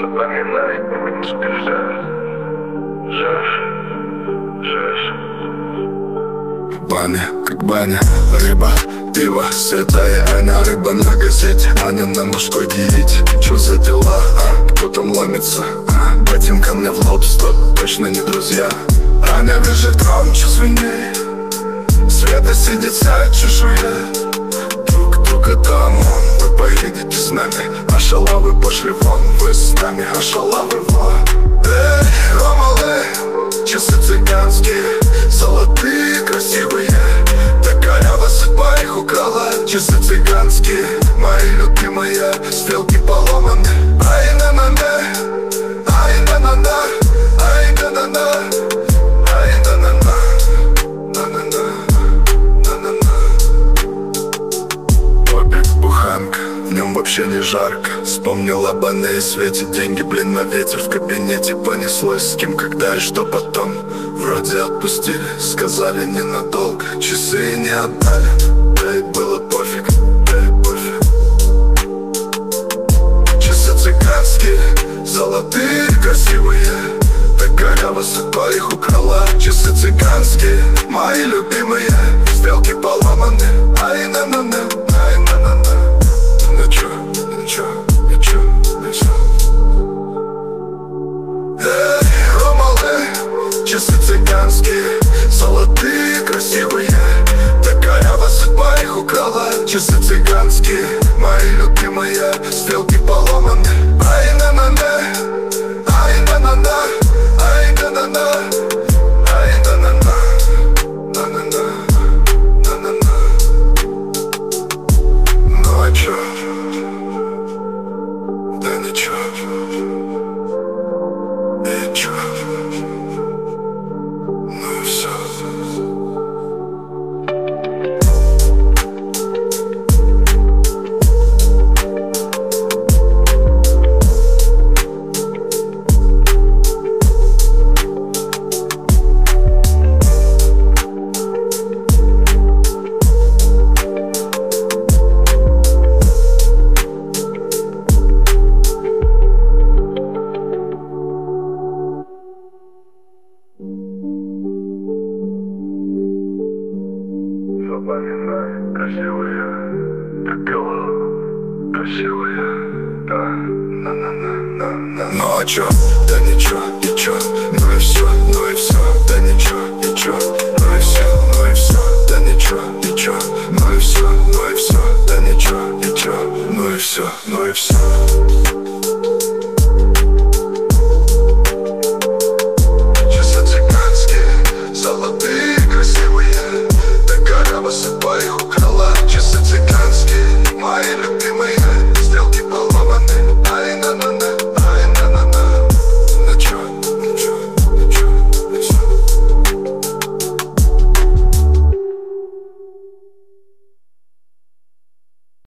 Запоминай, сбежать. Жешь. Баня, как баня, рыба, пиво, святая она, рыба на газете, Аня на мужской диете. Чё за дела, кто там ломится, ботинка мне в лоб, стоп, точно не друзья. Аня бежит громче, свиней, Света сидит, сядет чешуя. Друг там он, вы поедете с нами, а шалавы пошли вон, вы с нами, а шалавы вон. Эй, ромалы, часы цыганские, золотые, красивые, такая судьба их украла. Часы цыганские, мои любимые, стрелки поломаны. Ай на-на-на, ай на-на-на, ай на-на-на, ай на-на-на, на-на-на, на-на-на. Топик, буханка, в нем вообще не жарко. Вспомнил об Анне и Свете, деньги, блин, на ветер. В кабинете понеслось, с кем, когда и что потом. Вроде отпустили, сказали ненадолго, часы не отдали. Да и было пофиг, да и пофиг. Часы цыганские, золотые, красивые, такая судьба их украла. Часы цыганские, мои любимые, стрелки поломаны. Ай на-на-на, ай на-на-на. Ну чё, ничего, ничего, ничего. Эй, ромалы, часы цыганские, золотые, красивые, такая судьба их украла. Часы цыганские, мои любимые, стрелки поломаны. Ай на-на-на, ай на-на-на, ай на-на-на, ай на-на-на, на-на-на, на-на-на. Ну а чё? Да ничего. И чё? Ну и всё. Запоминай, красивые, как голова, красивые, да, на-на-на-на-на. Ну а чё? Да ничего, ничего, ну и всё, ну и всё. Да ничего, ничего, ну и всё, ну и всё. Да ничего, ничего, ну и всё, ну и всё. Да ничего, ничего, ну и всё, ну и всё.